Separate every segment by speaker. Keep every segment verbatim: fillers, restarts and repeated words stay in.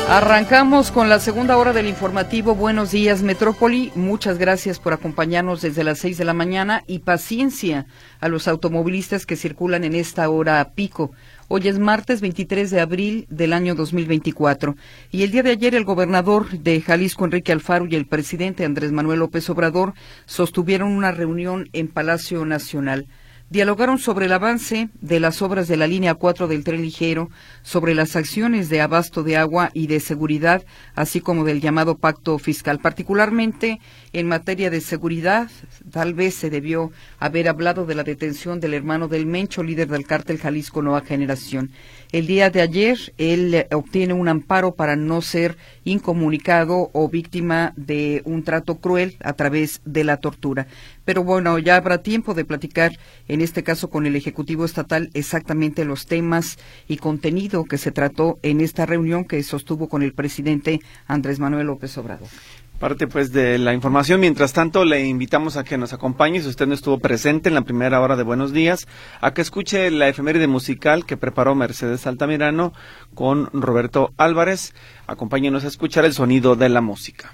Speaker 1: Arrancamos con la segunda hora del informativo Buenos Días Metrópoli. Muchas gracias por acompañarnos desde las seis de la mañana y paciencia a los automovilistas que circulan en esta hora pico. Hoy es martes veintitrés de abril del año dos mil veinticuatro y el día de ayer el gobernador de Jalisco, Enrique Alfaro, y el presidente Andrés Manuel López Obrador sostuvieron una reunión en Palacio Nacional. Dialogaron sobre el avance de las obras de la línea cuatro del tren ligero, sobre las acciones de abasto de agua y de seguridad, así como del llamado pacto fiscal. Particularmente en materia de seguridad, tal vez se debió haber hablado de la detención del hermano del Mencho, líder del cártel Jalisco Nueva Generación. El día de ayer, él obtiene un amparo para no ser incomunicado o víctima de un trato cruel a través de la tortura. Pero bueno, ya habrá tiempo de platicar, en este caso con el Ejecutivo Estatal, exactamente los temas y contenido que se trató en esta reunión que sostuvo con el presidente Andrés Manuel López Obrador.
Speaker 2: Parte pues de la información. Mientras tanto, le invitamos a que nos acompañe, si usted no estuvo presente en la primera hora de Buenos Días, a que escuche la efeméride musical que preparó Mercedes Altamirano con Roberto Álvarez. Acompáñenos a escuchar el sonido de la música.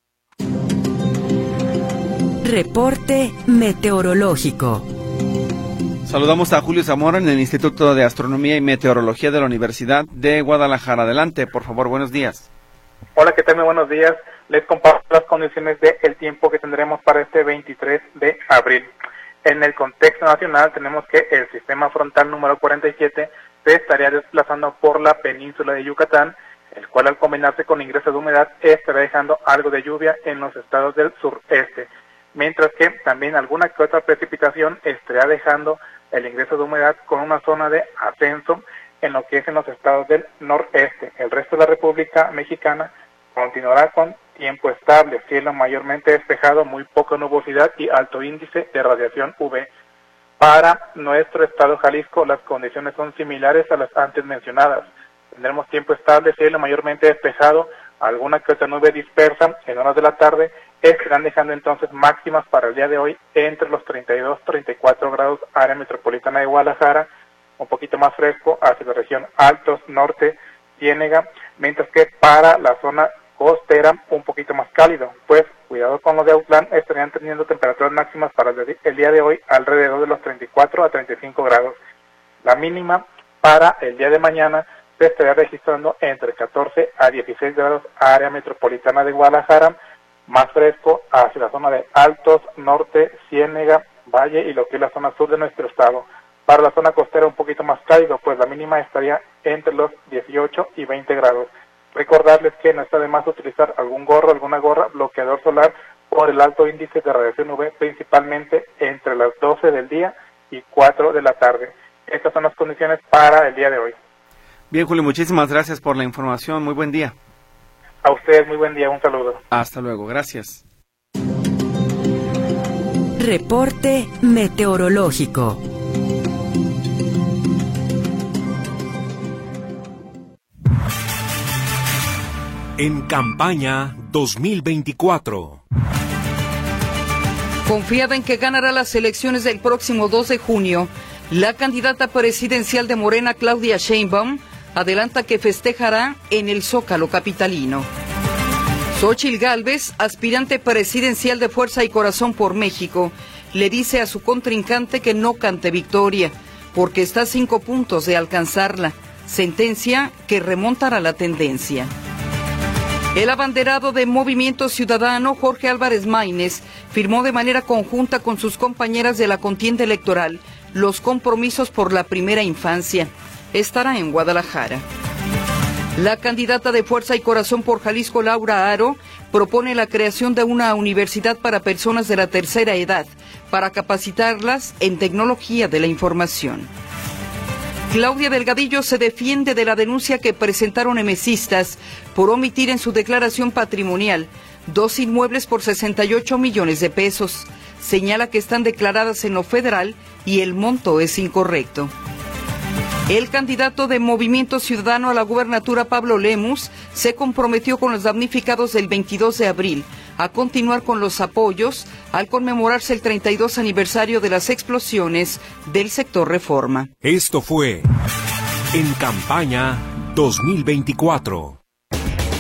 Speaker 3: Reporte meteorológico.
Speaker 2: Saludamos a Julio Zamora en el Instituto de Astronomía y Meteorología de la Universidad de Guadalajara. Adelante, por favor, buenos días.
Speaker 4: Hola, ¿qué tal? Muy buenos días. Les comparto las condiciones del tiempo que tendremos para este veintitrés de abril. En el contexto nacional tenemos que el sistema frontal número cuarenta y siete se estaría desplazando por la península de Yucatán, el cual al combinarse con ingresos de humedad estará dejando algo de lluvia en los estados del sureste, mientras que también alguna que otra precipitación estaría dejando el ingreso de humedad con una zona de ascenso en lo que es en los estados del noreste. El resto de la República Mexicana continuará con tiempo estable, cielo mayormente despejado, muy poca nubosidad y alto índice de radiación U V. Para nuestro estado Jalisco, las condiciones son similares a las antes mencionadas. Tendremos tiempo estable, cielo mayormente despejado, alguna que otra nube dispersa en horas de la tarde, estarán dejando entonces máximas para el día de hoy entre los treinta y dos, treinta y cuatro grados, área metropolitana de Guadalajara, un poquito más fresco hacia la región Altos, Norte, Ciénega, mientras que para la zona costera un poquito más cálido, pues cuidado con los de Autlán, estarían teniendo temperaturas máximas para el día de hoy alrededor de los treinta y cuatro a treinta y cinco grados. La mínima para el día de mañana se estaría registrando entre catorce a dieciséis grados, área metropolitana de Guadalajara, más fresco hacia la zona de Altos, Norte, Ciénega, Valle y lo que es la zona sur de nuestro estado. Para la zona costera un poquito más cálido, pues la mínima estaría entre los dieciocho y veinte grados. Recordarles que no está de más utilizar algún gorro, alguna gorra, bloqueador solar por el alto índice de radiación U V, principalmente entre las doce del día y cuatro de la tarde. Estas son las condiciones para el día de hoy.
Speaker 2: Bien, Julio, muchísimas gracias por la información. Muy buen día.
Speaker 4: A ustedes, muy buen día. Un saludo.
Speaker 2: Hasta luego. Gracias.
Speaker 3: Reporte meteorológico.
Speaker 5: En campaña dos mil veinticuatro.
Speaker 1: Confiada en que ganará las elecciones del próximo dos de junio, la candidata presidencial de Morena, Claudia Sheinbaum, adelanta que festejará en el Zócalo capitalino. Xóchitl Gálvez, aspirante presidencial de Fuerza y Corazón por México, le dice a su contrincante que no cante victoria, porque está a cinco puntos de alcanzarla, sentencia que remontará la tendencia. El abanderado de Movimiento Ciudadano, Jorge Álvarez Maínez, firmó de manera conjunta con sus compañeras de la contienda electoral los compromisos por la primera infancia. Estará en Guadalajara. La candidata de Fuerza y Corazón por Jalisco, Laura Aro, propone la creación de una universidad para personas de la tercera edad, para capacitarlas en tecnología de la información. Claudia Delgadillo se defiende de la denuncia que presentaron emesistas por omitir en su declaración patrimonial dos inmuebles por sesenta y ocho millones de pesos. Señala que están declaradas en lo federal y el monto es incorrecto. El candidato de Movimiento Ciudadano a la gubernatura, Pablo Lemus, se comprometió con los damnificados del veintidós de abril a continuar con los apoyos al conmemorarse el treinta y dos aniversario de las explosiones del sector Reforma.
Speaker 5: Esto fue En Campaña dos mil veinticuatro.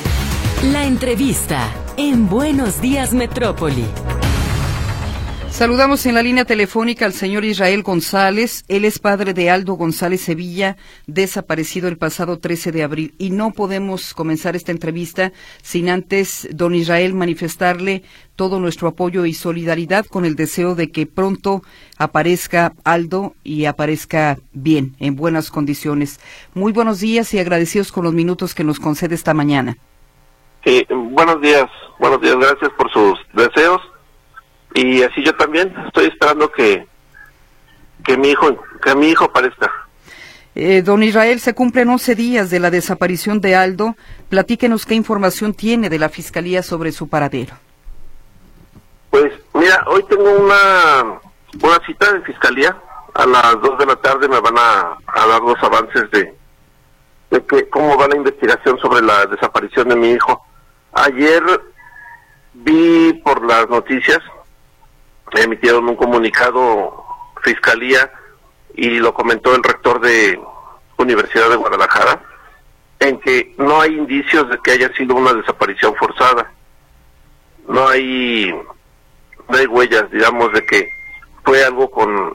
Speaker 3: La entrevista en Buenos Días Metrópoli.
Speaker 1: Saludamos en la línea telefónica al señor Israel González. Él es padre de Aldo González Sevilla, desaparecido el pasado trece de abril. Y no podemos comenzar esta entrevista sin antes, don Israel, manifestarle todo nuestro apoyo y solidaridad con el deseo de que pronto aparezca Aldo y aparezca bien, en buenas condiciones. Muy buenos días y agradecidos con los minutos que nos concede esta mañana.
Speaker 6: Sí, buenos días, buenos días, gracias por sus deseos. Y así yo también estoy esperando que que mi hijo que mi hijo aparezca.
Speaker 1: Eh, don Israel, se cumplen once días de la desaparición de Aldo. Platíquenos qué información tiene de la Fiscalía sobre su paradero.
Speaker 6: Pues mira, hoy tengo una una cita de Fiscalía. A las dos de la tarde me van a, a dar los avances de, de que cómo va la investigación sobre la desaparición de mi hijo. Ayer vi por las noticias, emitieron un comunicado Fiscalía y lo comentó el rector de Universidad de Guadalajara, en que no hay indicios de que haya sido una desaparición forzada. No hay, no hay huellas, digamos, de que fue algo con,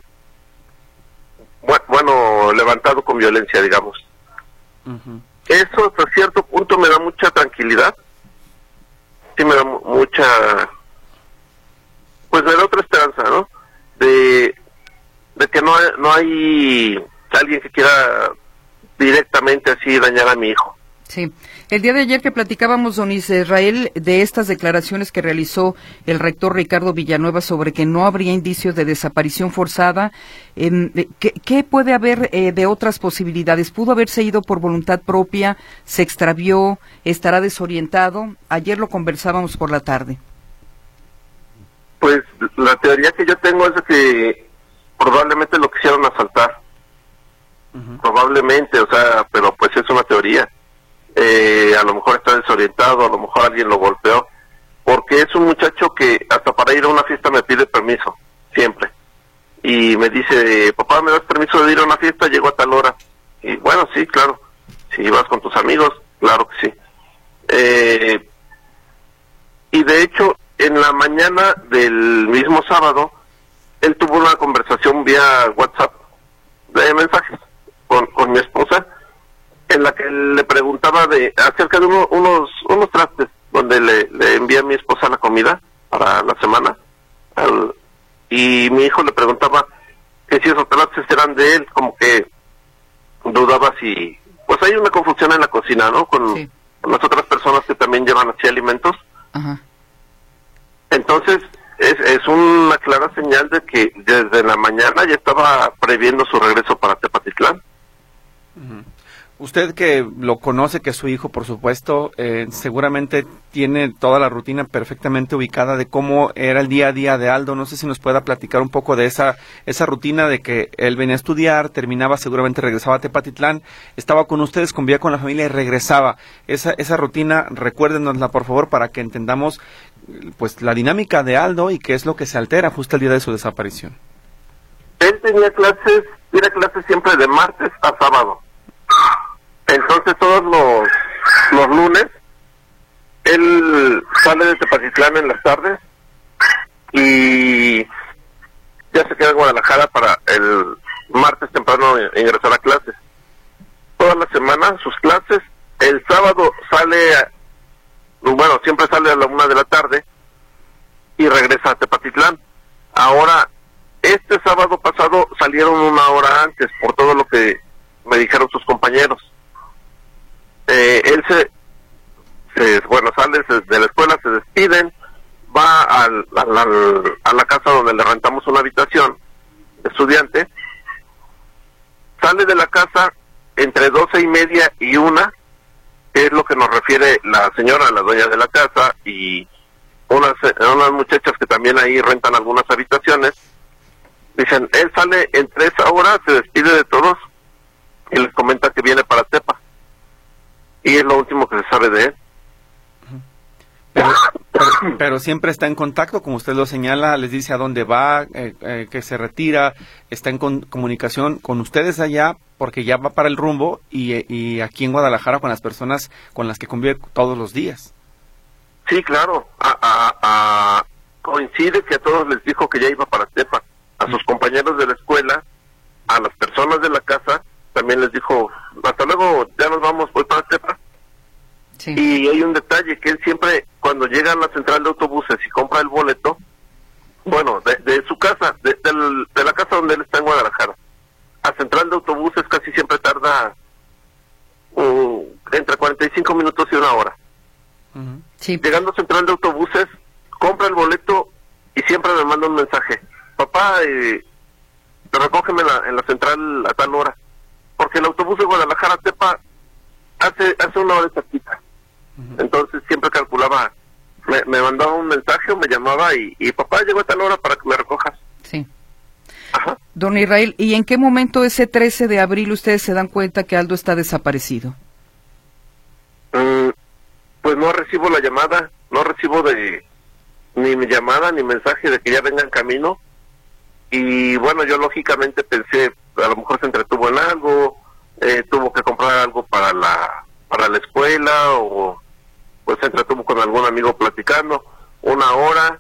Speaker 6: bueno, levantado con violencia, digamos. Uh-huh. Eso hasta cierto punto me da mucha tranquilidad. Sí me da mucha... pues me da otra esperanza, ¿no? De, de que no hay, no hay alguien que quiera directamente así dañar a mi hijo.
Speaker 1: Sí. El día de ayer que platicábamos, don Israel, de estas declaraciones que realizó el rector Ricardo Villanueva sobre que no habría indicios de desaparición forzada, eh, ¿qué, ¿qué puede haber eh, de otras posibilidades? ¿Pudo haberse ido por voluntad propia? ¿Se extravió? ¿Estará desorientado? Ayer lo conversábamos por la tarde.
Speaker 6: Pues la teoría que yo tengo es de que probablemente lo quisieron asaltar. Uh-huh. Probablemente, o sea, pero pues es una teoría. Eh, a lo mejor está desorientado, a lo mejor alguien lo golpeó, porque es un muchacho que hasta para ir a una fiesta me pide permiso, siempre. Y me dice, papá, ¿me das permiso de ir a una fiesta? Llego a tal hora. Y bueno, sí, claro. Si vas con tus amigos, claro que sí. Eh, y de hecho, en la mañana del mismo sábado, él tuvo una conversación vía WhatsApp de mensajes con, con mi esposa, en la que le preguntaba de acerca de uno, unos unos trastes, donde le, le envía a mi esposa la comida para la semana, al, y mi hijo le preguntaba que si esos trastes eran de él, como que dudaba si... Pues hay una confusión en la cocina, ¿no? Con, sí. con las otras personas que también llevan así alimentos. Ajá. Entonces, es, es una clara señal de que desde la mañana ya estaba previendo su regreso para Tepatitlán.
Speaker 2: Uh-huh. Usted que lo conoce, que es su hijo, por supuesto, eh, seguramente tiene toda la rutina perfectamente ubicada de cómo era el día a día de Aldo. No sé si nos pueda platicar un poco de esa esa rutina de que él venía a estudiar, terminaba, seguramente regresaba a Tepatitlán, estaba con ustedes, convivía con la familia y regresaba. Esa esa rutina, recuérdenosla, por favor, para que entendamos pues la dinámica de Aldo y qué es lo que se altera justo el día de su desaparición.
Speaker 6: Él tenía clases, era clases siempre de martes a sábado. Entonces todos los, los lunes él sale de Tepatitlán en las tardes y ya se queda en Guadalajara para el martes temprano ingresar a clases. Toda la semana sus clases, el sábado sale, bueno, siempre sale a la una de la tarde y regresa a Tepatitlán. Ahora, este sábado pasado salieron una hora antes por todo lo que me dijeron sus compañeros. Eh, él se, se, bueno, sale de la escuela, se despiden, va al, al, al, a la casa donde le rentamos una habitación, estudiante, sale de la casa entre doce y media y una, que es lo que nos refiere la señora, la dueña de la casa, y unas, unas muchachas que también ahí rentan algunas habitaciones. Dicen, él sale entre esa hora, se despide de todos y les comenta que viene para Tepa. Y es lo último que se sabe de él.
Speaker 2: Pero, pero, pero siempre está en contacto, como usted lo señala, les dice a dónde va, eh, eh, que se retira, está en con, comunicación con ustedes allá, porque ya va para el rumbo, y, y aquí en Guadalajara con las personas con las que convive todos los días.
Speaker 6: Sí, claro. A, a, a, coincide que a todos les dijo que ya iba para Tepa. A sus compañeros de la escuela, a las personas de la casa, también les dijo, hasta luego, ya nos vamos, voy para Tepa.
Speaker 1: Sí.
Speaker 6: Y hay un detalle, que él siempre, cuando llega a la central de autobuses y compra el boleto, bueno, de, de su casa, de, del, de la casa donde él está en Guadalajara, a central de autobuses casi siempre tarda um, entre cuarenta y cinco minutos y una hora.
Speaker 1: Uh-huh. Sí.
Speaker 6: Llegando a central de autobuses, compra el boleto y siempre me manda un mensaje: papá, eh, recógeme la, en la central a tal hora, porque el autobús de Guadalajara a Tepa hace hace una hora exacta. Uh-huh. Entonces siempre calculaba, me, me mandaba un mensaje o me llamaba y, y papá, llegó a tal hora para que me recojas.
Speaker 1: Sí.
Speaker 6: Ajá.
Speaker 1: Don Israel, ¿y en qué momento ese trece de abril ustedes se dan cuenta que Aldo está desaparecido?
Speaker 6: Mm, pues no recibo la llamada, no recibo de ni mi llamada ni mensaje de que ya venga en camino. Y bueno, yo lógicamente pensé, a lo mejor se entretuvo en algo, eh, tuvo que comprar algo para la para la escuela, o pues se entretuvo con algún amigo platicando. Una hora,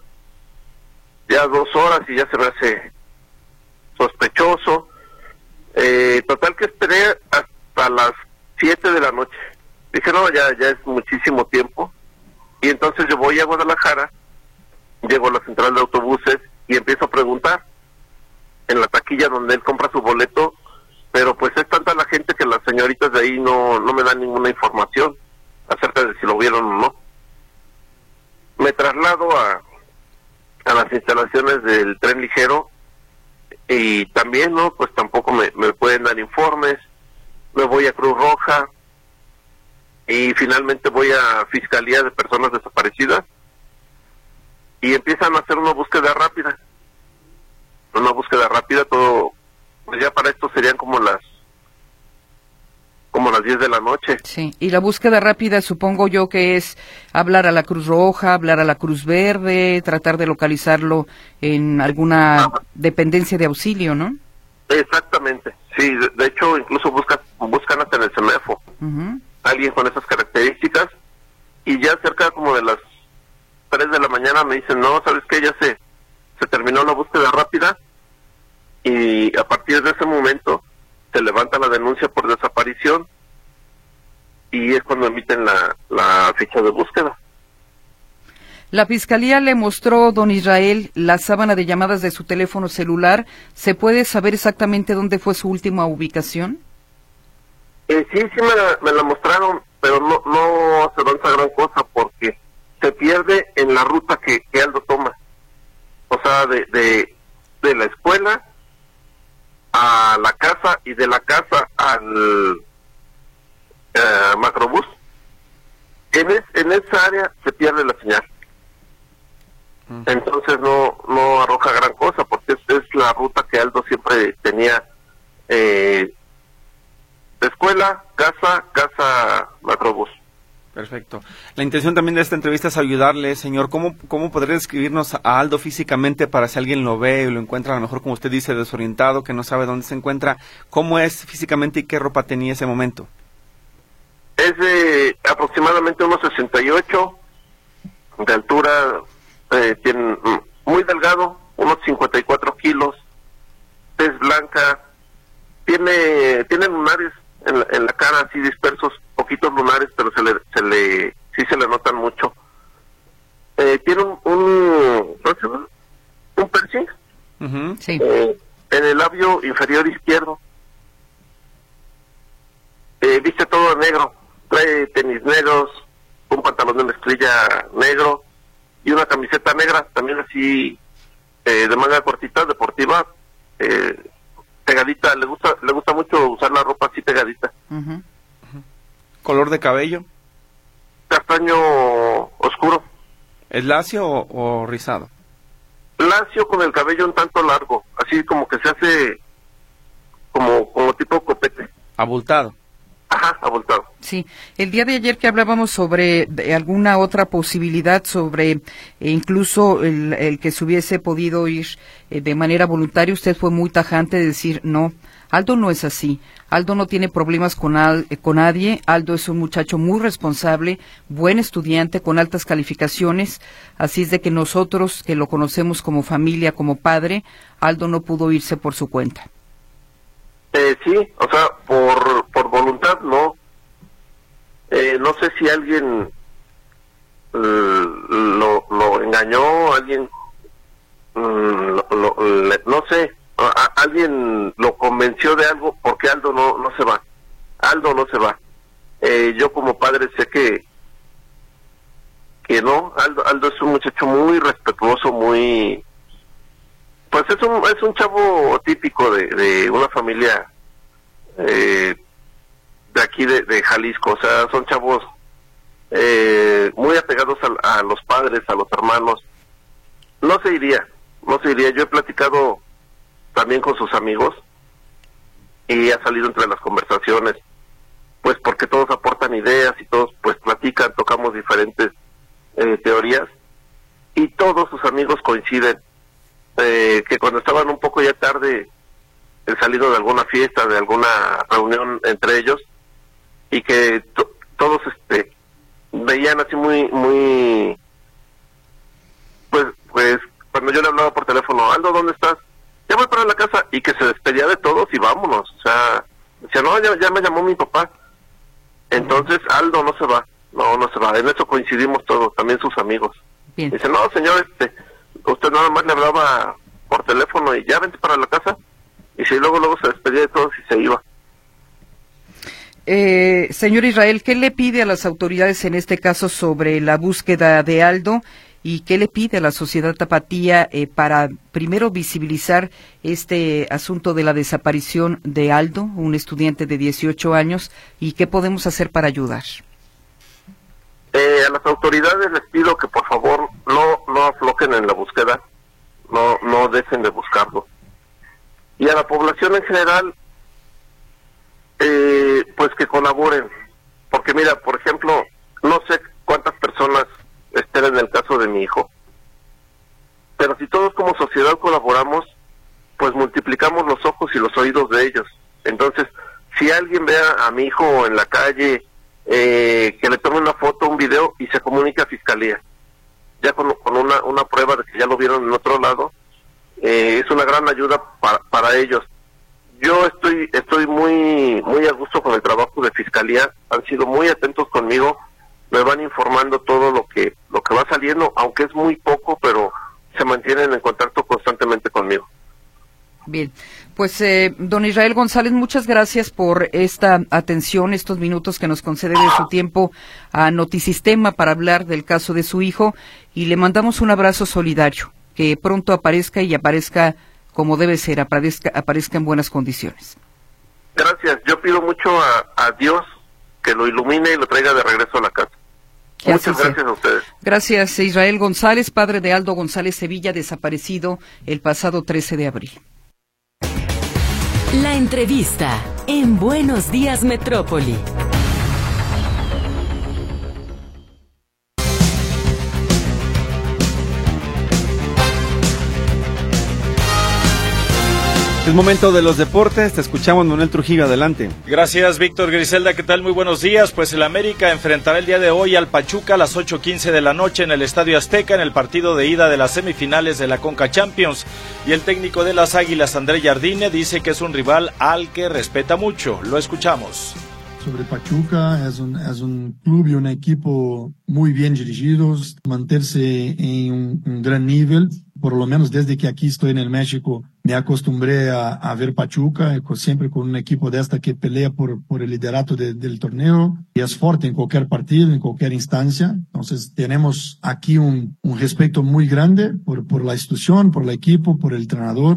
Speaker 6: ya dos horas y ya se me hace sospechoso. Eh, total que esperé hasta las siete de la noche. Dije, no, ya, ya es muchísimo tiempo. Y entonces yo voy a Guadalajara, llego a la central de autobuses y empiezo a preguntar en la taquilla donde él compra su boleto, pero pues es tanta la gente que las señoritas de ahí no, no me dan ninguna información acerca de si lo vieron o no. Me traslado a, a las instalaciones del tren ligero y también, ¿no? Pues tampoco me, me pueden dar informes. Me voy a Cruz Roja y finalmente voy a Fiscalía de Personas Desaparecidas y empiezan a hacer una búsqueda rápida. Una búsqueda rápida, todo, pues ya para esto serían como las como las diez de la noche.
Speaker 1: Sí, y la búsqueda rápida supongo yo que es hablar a la Cruz Roja, hablar a la Cruz Verde, tratar de localizarlo en alguna ah. dependencia de auxilio, ¿no?
Speaker 6: Exactamente, sí, de, de hecho incluso buscan, buscan hasta en el CEMEFO, uh-huh. alguien con esas características, y ya cerca como de las tres de la mañana me dicen, no, ¿sabes qué? Ya se, se terminó la búsqueda rápida, y a partir de ese momento se levanta la denuncia por desaparición y es cuando emiten la, la ficha de búsqueda.
Speaker 1: La Fiscalía le mostró, don Israel, la sábana de llamadas de su teléfono celular. ¿Se puede saber exactamente dónde fue su última ubicación?
Speaker 6: Eh, sí, sí me la, me la mostraron, pero no, no se avanza gran cosa porque se pierde en la ruta que, que Aldo toma. O sea, de, de, de la escuela a la casa y de la casa al uh, macrobús. En, es, en esa área se pierde la señal. Uh-huh. Entonces no no arroja gran cosa porque es, es la ruta que Aldo siempre tenía. Eh, escuela, casa, casa, macrobús.
Speaker 2: Perfecto. La intención también de esta entrevista es ayudarle, señor. ¿Cómo, cómo podría describirnos a Aldo físicamente para si alguien lo ve y lo encuentra a lo mejor, como usted dice, desorientado, que no sabe dónde se encuentra? ¿Cómo es físicamente y qué ropa tenía ese momento?
Speaker 6: Es de aproximadamente unos sesenta y ocho de altura, eh, tiene, muy delgado, unos cincuenta y cuatro kilos, tez blanca, tiene, tiene lunares en la, en la cara así dispersos, poquitos lunares, pero se le, se le, sí se le notan mucho. Eh, tiene un, un, ¿cómo se llama? Un piercing,
Speaker 1: uh-huh, sí.
Speaker 6: eh, en el labio inferior izquierdo. Eh, viste todo negro, trae tenis negros, un pantalón de mezclilla negro y una camiseta negra, también así, eh, de manga cortita, deportiva, eh, pegadita. Le gusta le gusta mucho usar la ropa así pegadita.
Speaker 1: Uh-huh.
Speaker 2: Uh-huh. ¿Color de cabello?
Speaker 6: Castaño oscuro.
Speaker 2: ¿Es lacio o, o rizado?
Speaker 6: Lacio, con el cabello un tanto largo, así como que se hace como como tipo copete.
Speaker 2: Abultado.
Speaker 6: Ajá, abultado.
Speaker 1: Sí, el día de ayer que hablábamos sobre de alguna otra posibilidad, sobre eh, incluso el, el que se hubiese podido ir eh, de manera voluntaria, usted fue muy tajante de decir no, Aldo no es así, Aldo no tiene problemas con, al, eh, con nadie, Aldo es un muchacho muy responsable, buen estudiante, con altas calificaciones, así es de que nosotros que lo conocemos como familia, como padre, Aldo no pudo irse por su cuenta.
Speaker 6: Eh, sí, o sea, por, por voluntad no. Eh, no sé si alguien eh, lo, lo engañó, alguien, mm, lo, lo, le, no sé, a, a, alguien lo convenció de algo, porque Aldo no, no se va. Aldo no se va. Eh, yo como padre sé que que no, Aldo, Aldo es un muchacho muy respetuoso, muy... Pues es un es un chavo típico de, de una familia eh, de aquí de, de Jalisco, o sea, son chavos eh, muy apegados a, a los padres, a los hermanos. No se iría, no se iría. Yo he platicado también con sus amigos y ha salido entre las conversaciones, pues porque todos aportan ideas y todos pues platican, tocamos diferentes eh, teorías y todos sus amigos coinciden. Eh, que cuando estaban un poco ya tarde, el salido de alguna fiesta, de alguna reunión entre ellos, y que to- todos este veían así muy, muy, pues, pues, cuando yo le hablaba por teléfono, Aldo, ¿dónde estás? Ya voy para la casa, y que se despedía de todos y vámonos, o sea, decía, no, ya, ya me llamó mi papá. Entonces, Aldo no se va, no, no se va, en eso coincidimos todos, también sus amigos.
Speaker 1: Bien.
Speaker 6: Dice, no, señor, este, usted nada más le hablaba por teléfono y ya vente para la casa, y si luego luego se despedía de todos y se iba.
Speaker 1: Eh, señor Israel, ¿qué le pide a las autoridades en este caso sobre la búsqueda de Aldo y qué le pide a la sociedad tapatía eh, para primero visibilizar este asunto de la desaparición de Aldo, un estudiante de dieciocho años, y qué podemos hacer para ayudar?
Speaker 6: Eh, a las autoridades les pido que por favor no no aflojen en la búsqueda, no no dejen de buscarlo. Y a la población en general, eh, pues que colaboren, porque mira, por ejemplo, no sé cuántas personas estén en el caso de mi hijo, pero si todos como sociedad colaboramos, pues multiplicamos los ojos y los oídos de ellos. Entonces, si alguien ve a, a mi hijo en la calle, Eh, que le tome una foto, un video y se comunique a Fiscalía, ya con, con una, una prueba de que ya lo vieron en otro lado, eh, es una gran ayuda para, para ellos. Yo estoy estoy muy muy a gusto con el trabajo de Fiscalía, han sido muy atentos conmigo, me van informando todo lo que lo que va saliendo, aunque es muy poco, pero se mantienen en contacto constantemente conmigo.
Speaker 1: Bien, pues eh, don Israel González, muchas gracias por esta atención, estos minutos que nos concede de su tiempo a Notisistema para hablar del caso de su hijo, y le mandamos un abrazo solidario, que pronto aparezca y aparezca como debe ser, aparezca, aparezca en buenas condiciones.
Speaker 6: Gracias, yo pido mucho a, a Dios que lo ilumine y lo traiga de regreso a la casa.
Speaker 1: Que
Speaker 6: Muchas
Speaker 1: así sea.
Speaker 6: gracias a ustedes.
Speaker 1: Gracias, Israel González, padre de Aldo González Sevilla, desaparecido el pasado trece de abril.
Speaker 3: La entrevista en Buenos Días Metrópoli.
Speaker 2: Es momento de los deportes, te escuchamos, Manuel Trujillo, adelante.
Speaker 7: Gracias, Víctor. Griselda, ¿qué tal? Muy buenos días. Pues el América enfrentará el día de hoy al Pachuca a las ocho quince de la noche en el Estadio Azteca en el partido de ida de las semifinales de la Conca Champions. Y el técnico de las Águilas, André Jardine, dice que es un rival al que respeta mucho. Lo escuchamos.
Speaker 8: Sobre Pachuca, es un, es un club y un equipo muy bien dirigidos, mantenerse en un, un gran nivel. Por lo menos desde que aquí estoy en el México, me acostumbré a, a ver Pachuca, siempre con un equipo de esta que pelea por, por el liderato de, del torneo y es fuerte en cualquier partido, en cualquier instancia. Entonces tenemos aquí un, un respeto muy grande por, por la institución, por el equipo, por el entrenador.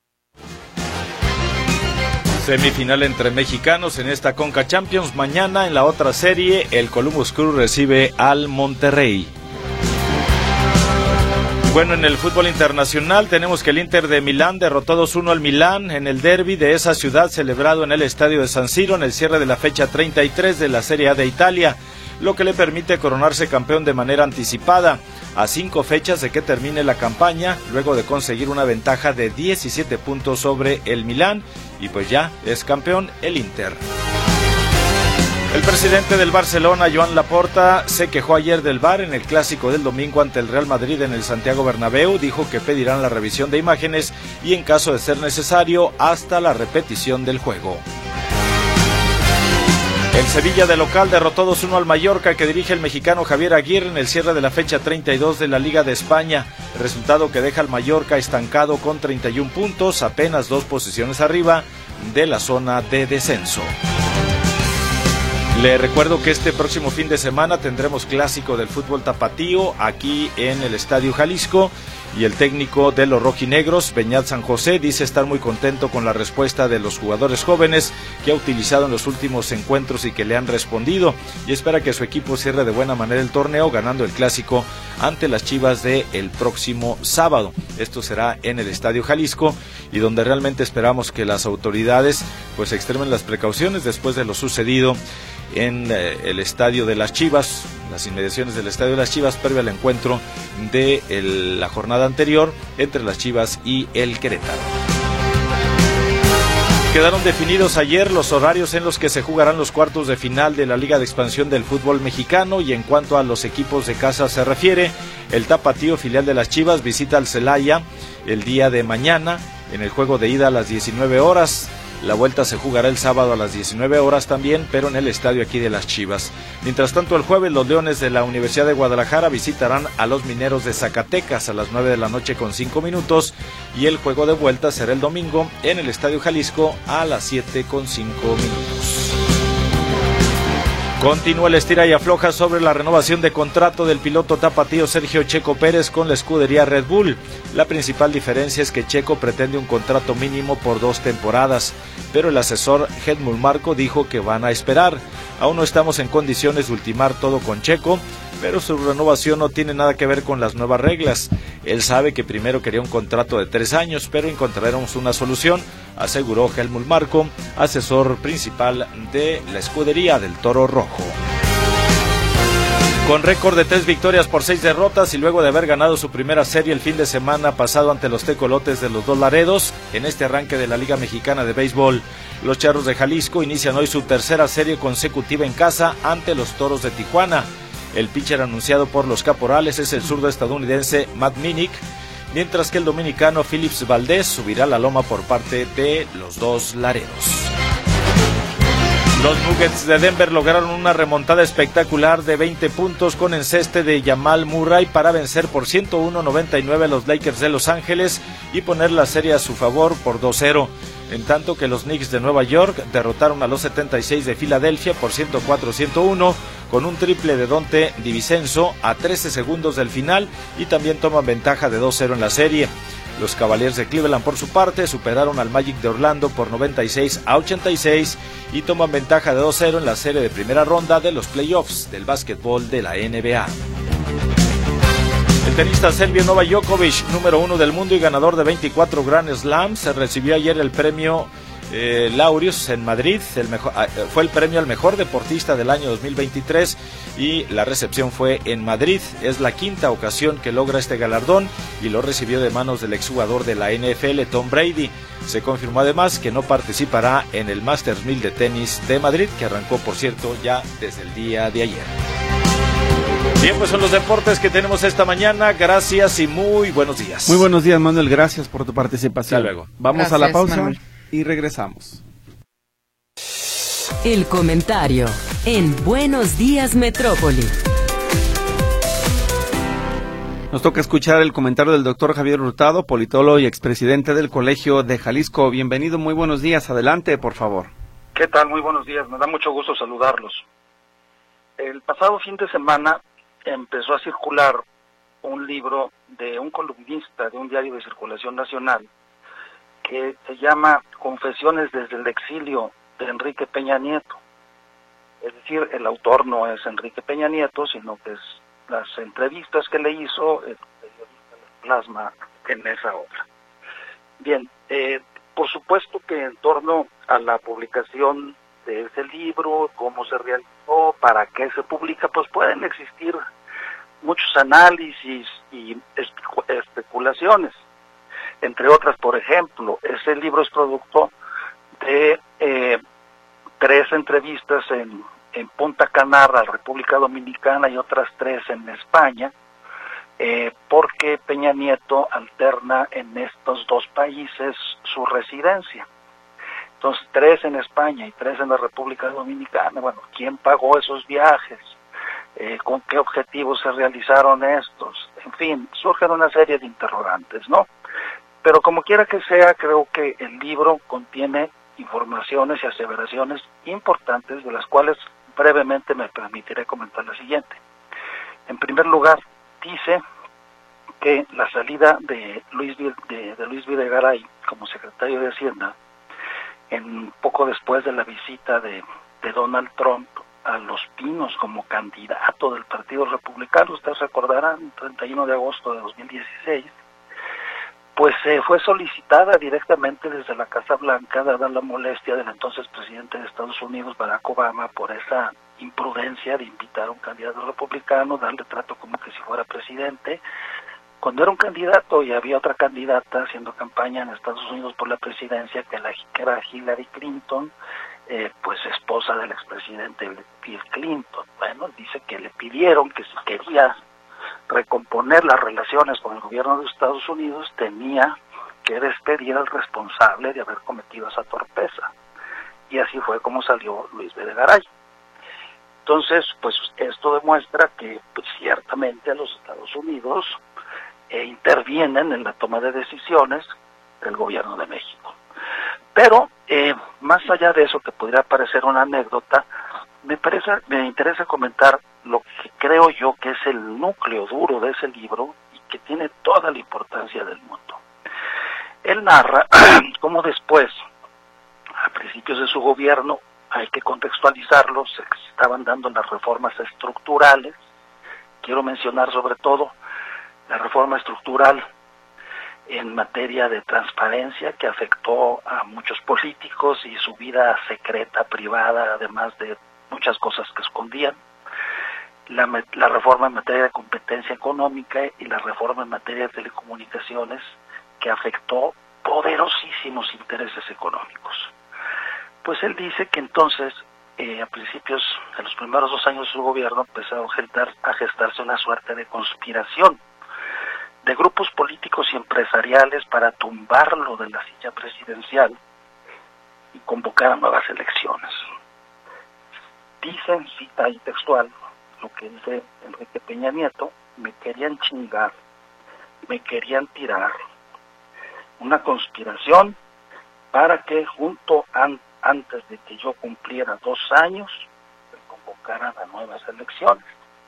Speaker 7: Semifinal entre mexicanos en esta Conca Champions. Mañana en la otra serie, el Columbus Crew recibe al Monterrey. Bueno, en el fútbol internacional tenemos que el Inter de Milán derrotó dos uno al Milán en el derbi de esa ciudad celebrado en el estadio de San Siro en el cierre de la fecha treinta y tres de la Serie A de Italia, lo que le permite coronarse campeón de manera anticipada, a cinco fechas de que termine la campaña, luego de conseguir una ventaja de diecisiete puntos sobre el Milán, y pues ya es campeón el Inter. El presidente del Barcelona, Joan Laporta, se quejó ayer del V A R en el clásico del domingo ante el Real Madrid en el Santiago Bernabéu. Dijo que pedirán la revisión de imágenes y, en caso de ser necesario, hasta la repetición del juego. El Sevilla de local derrotó dos uno al Mallorca, que dirige el mexicano Javier Aguirre en el cierre de la fecha treinta y dos de la Liga de España, resultado que deja al Mallorca estancado con treinta y un puntos, apenas dos posiciones arriba de la zona de descenso. Le recuerdo que este próximo fin de semana tendremos clásico del fútbol tapatío aquí en el Estadio Jalisco, y el técnico de los rojinegros, Beñat San José, dice estar muy contento con la respuesta de los jugadores jóvenes que ha utilizado en los últimos encuentros y que le han respondido, y espera que su equipo cierre de buena manera el torneo ganando el clásico ante las Chivas de el próximo sábado. Esto será en el Estadio Jalisco, y donde realmente esperamos que las autoridades pues extremen las precauciones después de lo sucedido en eh, el estadio de las Chivas, las inmediaciones del estadio de las Chivas, previo al encuentro de el, la jornada anterior entre las Chivas y el Querétaro. Quedaron definidos ayer los horarios en los que se jugarán los cuartos de final de la Liga de Expansión del Fútbol Mexicano, y en cuanto a los equipos de casa se refiere, el Tapatío, filial de las Chivas, visita al Celaya el día de mañana en el juego de ida a las diecinueve horas. La vuelta se jugará el sábado a las diecinueve horas también, pero en el estadio aquí de las Chivas. Mientras tanto, el jueves los Leones de la Universidad de Guadalajara visitarán a los Mineros de Zacatecas a las nueve de la noche con cinco minutos, y el juego de vuelta será el domingo en el Estadio Jalisco a las siete con cinco minutos. Continúa el estira y afloja sobre la renovación de contrato del piloto tapatío Sergio Checo Pérez con la escudería Red Bull. La principal diferencia es que Checo pretende un contrato mínimo por dos temporadas, pero el asesor Helmut Marko dijo que van a esperar. Aún no estamos en condiciones de ultimar todo con Checo, pero su renovación no tiene nada que ver con las nuevas reglas. Él sabe que primero quería un contrato de tres años, pero encontraremos una solución, aseguró Helmut Marko, asesor principal de la escudería del Toro Rojo. Con récord de tres victorias por seis derrotas y luego de haber ganado su primera serie el fin de semana pasado ante los Tecolotes de los Dos Laredos, en este arranque de la Liga Mexicana de Béisbol, los Charros de Jalisco inician hoy su tercera serie consecutiva en casa ante los Toros de Tijuana. El pitcher anunciado por los Caporales es el zurdo estadounidense Matt Minnick, mientras que el dominicano Phillips Valdés subirá la loma por parte de los Dos Laredos. Los Nuggets de Denver lograron una remontada espectacular de veinte puntos con enceste de Jamal Murray para vencer por ciento uno a noventa y nueve a los Lakers de Los Ángeles y poner la serie a su favor por dos cero. En tanto que los Knicks de Nueva York derrotaron a los setenta y seis de Filadelfia por ciento cuatro a ciento uno con un triple de Donte DiVincenzo a trece segundos del final, y también toman ventaja de dos cero en la serie. Los Cavaliers de Cleveland, por su parte, superaron al Magic de Orlando por noventa y seis a ochenta y seis y toman ventaja de dos cero en la serie de primera ronda de los playoffs del básquetbol de la N B A. El tenista serbio Novak Djokovic, número uno del mundo y ganador de veinticuatro Grand Slams, se recibió ayer el premio eh, Laureus en Madrid. El mejor, eh, fue el premio al mejor deportista del año dos mil veintitrés y la recepción fue en Madrid. Es la quinta ocasión que logra este galardón y lo recibió de manos del exjugador de la N F L, Tom Brady. Se confirmó además que no participará en el Masters mil de tenis de Madrid, que arrancó, por cierto, ya desde el día de ayer. Bien, pues son los deportes que tenemos esta mañana. Gracias y muy buenos días.
Speaker 2: Muy buenos días, Manuel. Gracias por tu participación.
Speaker 7: Hasta luego.
Speaker 2: Vamos
Speaker 1: Gracias,
Speaker 2: a la pausa,
Speaker 1: Manuel,
Speaker 2: y regresamos.
Speaker 3: El comentario en Buenos Días Metrópoli.
Speaker 2: Nos toca escuchar el comentario del doctor Javier Hurtado, politólogo y expresidente del Colegio de Jalisco. Bienvenido, muy buenos días. Adelante, por favor.
Speaker 9: ¿Qué tal? Muy buenos días. Me da mucho gusto saludarlos. El pasado fin de semana empezó a circular un libro de un columnista de un diario de circulación nacional que se llama Confesiones desde el exilio de Enrique Peña Nieto. Es decir, el autor no es Enrique Peña Nieto, sino que es las entrevistas que le hizo el periodista plasma en esa obra. Bien, eh, por supuesto que en torno a la publicación de ese libro, cómo se realizó, para qué se publica, pues pueden existir muchos análisis y especulaciones. Entre otras, por ejemplo, ese libro es producto de eh, tres entrevistas en, en Punta Cana, República Dominicana, y otras tres en España, eh, porque Peña Nieto alterna en estos dos países su residencia. Entonces, tres en España y tres en la República Dominicana. Bueno, ¿quién pagó esos viajes? Eh, ¿Con qué objetivos se realizaron estos? En fin, surgen una serie de interrogantes, ¿no? Pero como quiera que sea, creo que el libro contiene informaciones y aseveraciones importantes, de las cuales brevemente me permitiré comentar la siguiente. En primer lugar, dice que la salida de Luis, de, de Luis Videgaray como secretario de Hacienda, en poco después de la visita de, de Donald Trump a Los Pinos como candidato del Partido Republicano, ustedes recordarán, treinta y uno de agosto de dos mil dieciséis, pues eh, fue solicitada directamente desde la Casa Blanca, dada la molestia del entonces presidente de Estados Unidos, Barack Obama, por esa imprudencia de invitar a un candidato republicano, darle trato como que si fuera presidente, cuando era un candidato y había otra candidata haciendo campaña en Estados Unidos por la presidencia, que, la, que era Hillary Clinton, eh, pues esposa del expresidente Bill Clinton. Bueno, dice que le pidieron que si quería recomponer las relaciones con el gobierno de Estados Unidos, tenía que despedir al responsable de haber cometido esa torpeza. Y así fue como salió Luis Videgaray. Entonces, pues esto demuestra que pues, ciertamente los Estados Unidos eh, intervienen en la toma de decisiones del gobierno de México. Pero, eh, más allá de eso, que podría parecer una anécdota, me, parece, me interesa comentar lo que creo yo que es el núcleo duro de ese libro y que tiene toda la importancia del mundo. Él narra cómo después, a principios de su gobierno, hay que contextualizarlo, se estaban dando las reformas estructurales. Quiero mencionar sobre todo la reforma estructural en materia de transparencia, que afectó a muchos políticos y su vida secreta, privada, además de muchas cosas que escondían. La, la reforma en materia de competencia económica y la reforma en materia de telecomunicaciones, que afectó poderosísimos intereses económicos. Pues él dice que entonces, eh, a principios, en los primeros dos años de su gobierno, empezó a, gestar, a gestarse una suerte de conspiración de grupos políticos y empresariales para tumbarlo de la silla presidencial y convocar a nuevas elecciones. Dicen, cita ahí textual, lo que dice Enrique Peña Nieto: me querían chingar, me querían tirar. Una conspiración para que junto an, antes de que yo cumpliera dos años, se convocaran a nuevas elecciones.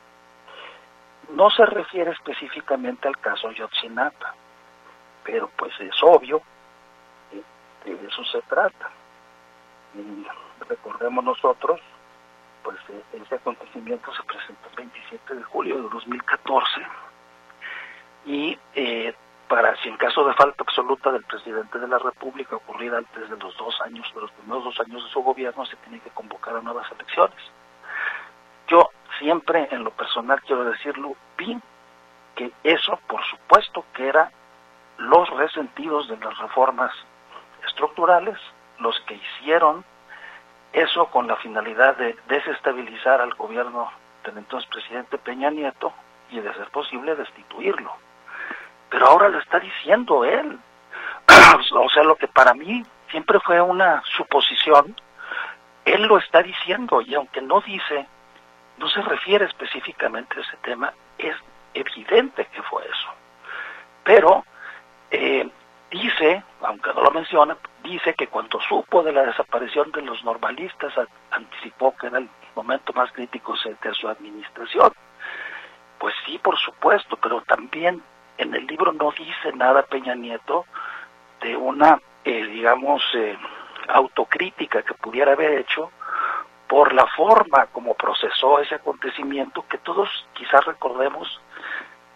Speaker 9: No se refiere específicamente al caso Ayotzinapa, pero pues es obvio que de eso se trata. Y recordemos nosotros, pues ese acontecimiento se presentó el veintisiete de julio de dos mil catorce, y eh, para si en caso de falta absoluta del presidente de la República ocurrida antes de los dos años, de los primeros dos años de su gobierno, se tiene que convocar a nuevas elecciones. Yo siempre, en lo personal, quiero decirlo, vi que eso, por supuesto, que eran los resentidos de las reformas estructurales, los que hicieron eso con la finalidad de desestabilizar al gobierno del entonces presidente Peña Nieto y, de ser posible, destituirlo. Pero ahora lo está diciendo él. O sea, lo que para mí siempre fue una suposición, él lo está diciendo, y aunque no dice, no se refiere específicamente a ese tema, es evidente que fue eso. Pero eh, dice, aunque no lo menciona, dice que cuando supo de la desaparición de los normalistas, a, anticipó que era el momento más crítico de su administración. Pues sí, por supuesto, pero también en el libro no dice nada Peña Nieto de una, eh, digamos, eh, autocrítica que pudiera haber hecho por la forma como procesó ese acontecimiento, que todos quizás recordemos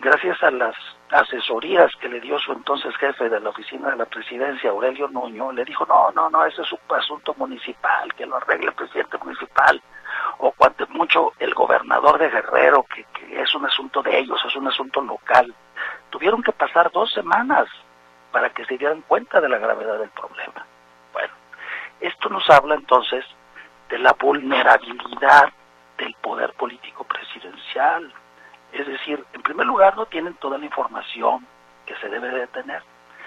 Speaker 9: gracias a las asesorías que le dio su entonces jefe de la oficina de la presidencia, Aurelio Nuño, le dijo, no, no, no, ese es un asunto municipal, que lo arregle el presidente municipal, o cuanto mucho el gobernador de Guerrero, que, que es un asunto de ellos, es un asunto local. Tuvieron que pasar dos semanas para que se dieran cuenta de la gravedad del problema. Bueno, esto nos habla entonces de la vulnerabilidad del poder político presidencial. Es decir, en primer lugar, no tienen toda la información que se debe de tener.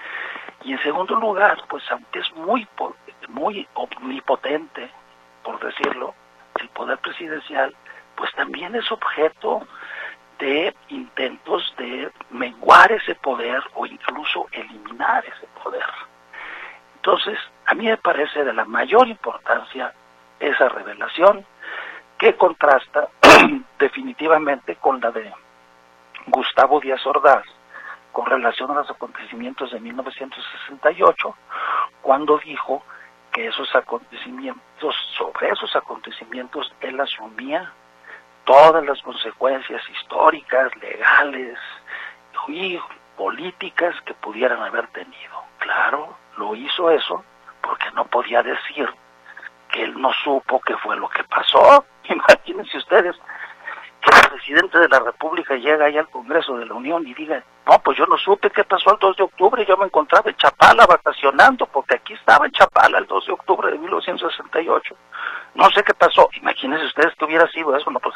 Speaker 9: Y en segundo lugar, pues aunque es muy, muy omnipotente, por decirlo, el poder presidencial, pues también es objeto de intentos de menguar ese poder o incluso eliminar ese poder. Entonces, a mí me parece de la mayor importancia esa revelación que contrasta definitivamente con la de Gustavo Díaz Ordaz con relación a los acontecimientos de mil novecientos sesenta y ocho, cuando dijo que esos acontecimientos, sobre esos acontecimientos, él asumía todas las consecuencias históricas, legales y políticas que pudieran haber tenido. Claro, lo hizo eso porque no podía decir que él no supo qué fue lo que pasó. Imagínense ustedes que el presidente de la República llega ahí al Congreso de la Unión y diga, no, pues yo no supe qué pasó el dos de octubre, yo me encontraba en Chapala vacacionando, porque aquí estaba en Chapala el dos de octubre de mil novecientos sesenta y ocho, no sé qué pasó. Imagínense ustedes que hubiera sido eso, no, pues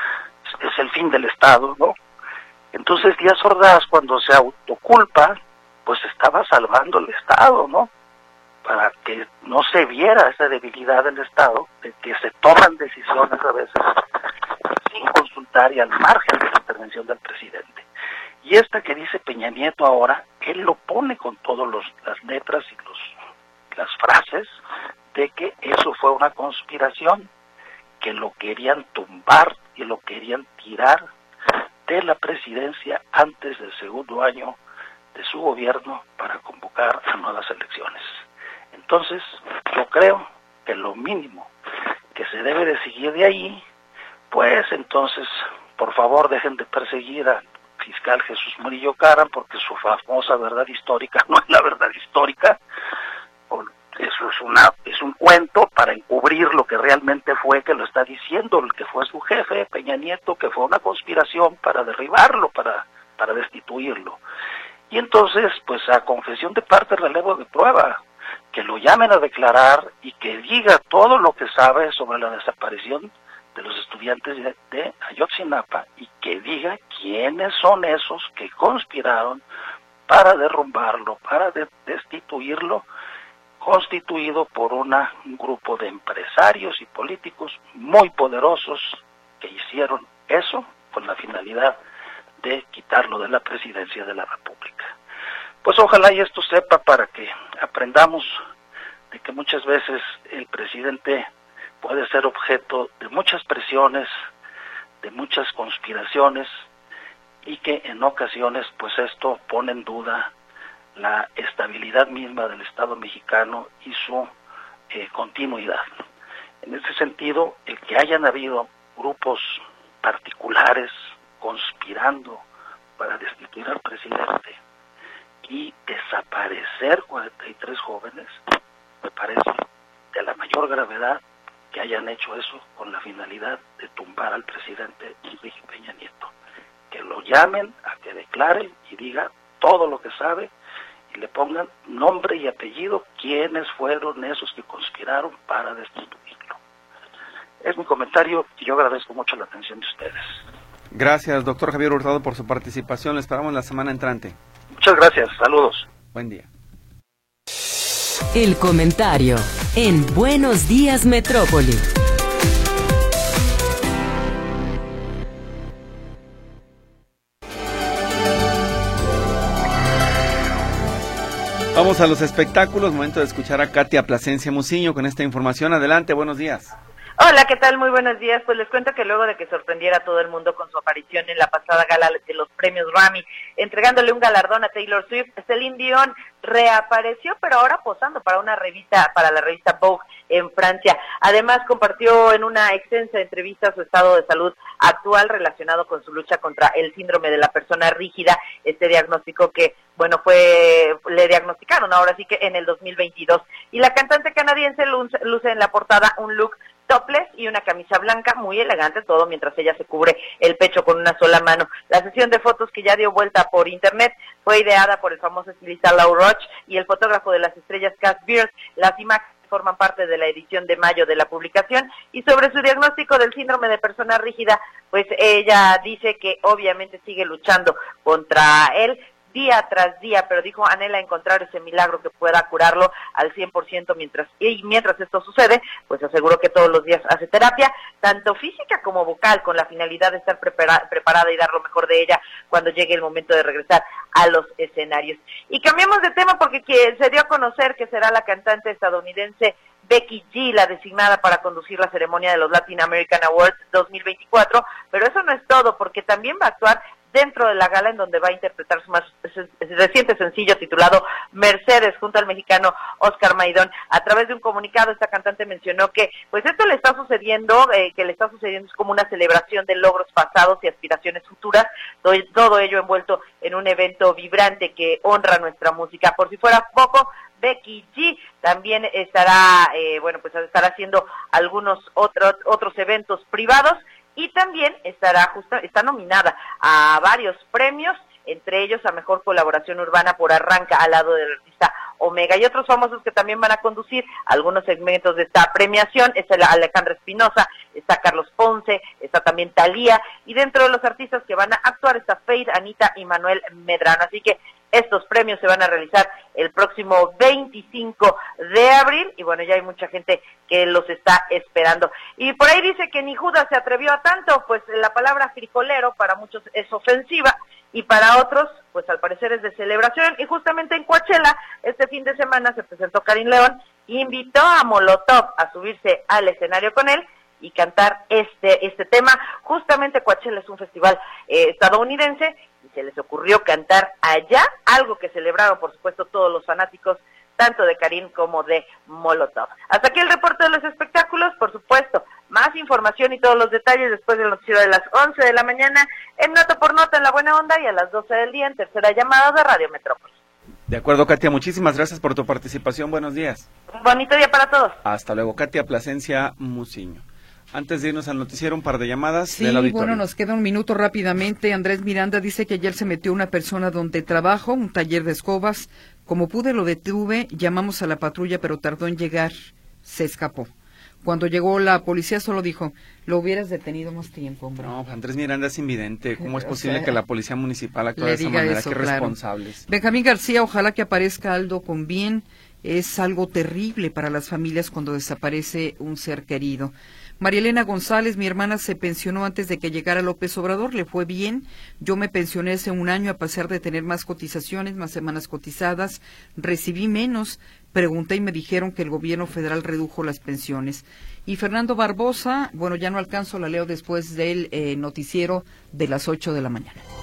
Speaker 9: es el fin del Estado, ¿no? Entonces Díaz Ordaz, cuando se autoculpa, pues estaba salvando el Estado, ¿no? Para que no se viera esa debilidad del Estado, de que se toman decisiones a veces sin consultar y al margen de la intervención del presidente. Y esta que dice Peña Nieto ahora, él lo pone con todas las letras y los, las frases de que eso fue una conspiración, que lo querían tumbar y lo querían tirar de la presidencia antes del segundo año de su gobierno para convocar a nuevas elecciones. Entonces, yo creo que lo mínimo que se debe de seguir de ahí, pues entonces, por favor, dejen de perseguir al fiscal Jesús Murillo Caram, porque su famosa verdad histórica no es la verdad histórica. Eso es una es un cuento para encubrir lo que realmente fue, que lo está diciendo el que fue su jefe, Peña Nieto, que fue una conspiración para derribarlo, para, para destituirlo. Y entonces, pues a confesión de parte, relevo de prueba, que lo llamen a declarar y que diga todo lo que sabe sobre la desaparición de los estudiantes de, de Ayotzinapa, y que diga quiénes son esos que conspiraron para derrumbarlo, para de, destituirlo, constituido por una, un grupo de empresarios y políticos muy poderosos que hicieron eso con la finalidad de quitarlo de la presidencia de la República. Pues ojalá y esto sepa, para que aprendamos de que muchas veces el presidente puede ser objeto de muchas presiones, de muchas conspiraciones, y que en ocasiones pues esto pone en duda la estabilidad misma del Estado mexicano y su eh, continuidad. En ese sentido, el que hayan habido grupos particulares conspirando para destituir al presidente y desaparecer cuarenta y tres jóvenes, me parece de la mayor gravedad que hayan hecho eso con la finalidad de tumbar al presidente Enrique Peña Nieto. Que lo llamen a que declare y diga todo lo que sabe, y le pongan nombre y apellido quiénes fueron esos que conspiraron para destituirlo. Es mi comentario y yo agradezco mucho la atención de ustedes.
Speaker 2: Gracias, doctor Javier Hurtado, por su participación. Le esperamos la semana entrante.
Speaker 9: Muchas gracias, saludos.
Speaker 2: Buen día.
Speaker 3: El comentario en Buenos Días Metrópoli.
Speaker 2: Vamos a los espectáculos, momento de escuchar a Katia Plasencia Muciño con esta información. Adelante, buenos días.
Speaker 10: Hola, ¿qué tal? Muy buenos días. Pues les cuento que luego de que sorprendiera a todo el mundo con su aparición en la pasada gala de los premios Grammy, entregándole un galardón a Taylor Swift, Celine Dion reapareció, pero ahora posando para una revista, para la revista Vogue en Francia. Además, compartió en una extensa entrevista su estado de salud actual relacionado con su lucha contra el síndrome de la persona rígida, este diagnóstico que, bueno, fue, le diagnosticaron ahora sí que en el dos mil veintidós. Y la cantante canadiense luce, luce en la portada un look topless y una camisa blanca muy elegante, todo mientras ella se cubre el pecho con una sola mano. La sesión de fotos que ya dio vuelta por internet fue ideada por el famoso estilista Lau Roch y el fotógrafo de las estrellas Cass Beers. Las imágenes forman parte de la edición de mayo de la publicación, y sobre su diagnóstico del síndrome de persona rígida, pues ella dice que obviamente sigue luchando contra él día tras día, pero dijo anhela encontrar ese milagro que pueda curarlo al cien por ciento mientras, y mientras esto sucede, pues aseguró que todos los días hace terapia, tanto física como vocal, con la finalidad de estar prepara, preparada y dar lo mejor de ella cuando llegue el momento de regresar a los escenarios. Y cambiamos de tema porque se dio a conocer que será la cantante estadounidense Becky G la designada para conducir la ceremonia de los Latin American Awards dos mil veinticuatro, pero eso no es todo, porque también va a actuar dentro de la gala en donde va a interpretar su más reciente sencillo titulado Mercedes junto al mexicano Oscar Maidón. A través de un comunicado, esta cantante mencionó que pues esto le está sucediendo, eh, que le está sucediendo es como una celebración de logros pasados y aspiraciones futuras, todo, todo ello envuelto en un evento vibrante que honra nuestra música. Por si fuera poco, Becky G también estará, eh, bueno, pues estará haciendo algunos otros otros eventos privados, y también estará justa, está nominada a varios premios, entre ellos a Mejor Colaboración Urbana por Arranca, al lado del artista Omega, y otros famosos que también van a conducir algunos segmentos de esta premiación. Es Alejandra Espinosa, está Carlos Ponce, está también Thalía, y dentro de los artistas que van a actuar está Feid, Anita y Manuel Medrano. Así que estos premios se van a realizar el próximo veinticinco de abril, y bueno, ya hay mucha gente que los está esperando. Y por ahí dice que ni Judas se atrevió a tanto, pues la palabra frijolero para muchos es ofensiva, y para otros, pues al parecer es de celebración. Y justamente en Coachella, este fin de semana se presentó Karim León, e invitó a Molotov a subirse al escenario con él y cantar este este tema. Justamente Coachella es un festival eh, estadounidense, y se les ocurrió cantar allá, algo que celebraron, por supuesto, todos los fanáticos, tanto de Karim como de Molotov. Hasta aquí el reporte de los espectáculos. Por supuesto, más información y todos los detalles después del noticiero de las once de la mañana, en Nota por Nota, en La Buena Onda, y a las doce del día en Tercera Llamada de Radio Metrópolis.
Speaker 2: De acuerdo, Katia, muchísimas gracias por tu participación. Buenos días.
Speaker 10: Un bonito día para todos.
Speaker 2: Hasta luego, Katia Plasencia Muciño. Antes de irnos al noticiero, un par de llamadas
Speaker 1: sí,
Speaker 2: del auditorio.
Speaker 1: Bueno, nos queda un minuto rápidamente. Andrés Miranda dice que ayer se metió una persona donde trabajo, un taller de escobas. Como pude lo detuve, llamamos a la patrulla, pero tardó en llegar, se escapó. Cuando llegó la policía solo dijo, lo hubieras detenido más tiempo, hombre.
Speaker 2: No, Andrés Miranda es invidente. ¿Cómo es posible
Speaker 1: o sea,
Speaker 2: que la policía municipal actúe de esa manera?
Speaker 1: Eso,
Speaker 2: Qué
Speaker 1: claro.
Speaker 2: responsables.
Speaker 1: Benjamín García, ojalá que aparezca Aldo con bien. Es algo terrible para las familias cuando desaparece un ser querido. María Elena González, mi hermana se pensionó antes de que llegara López Obrador, le fue bien. Yo me pensioné hace un año a pesar de tener más cotizaciones, más semanas cotizadas, recibí menos. Pregunté y me dijeron que el gobierno federal redujo las pensiones. Y Fernando Barbosa, bueno, ya no alcanzo, la leo después del eh, noticiero de las ocho de la mañana.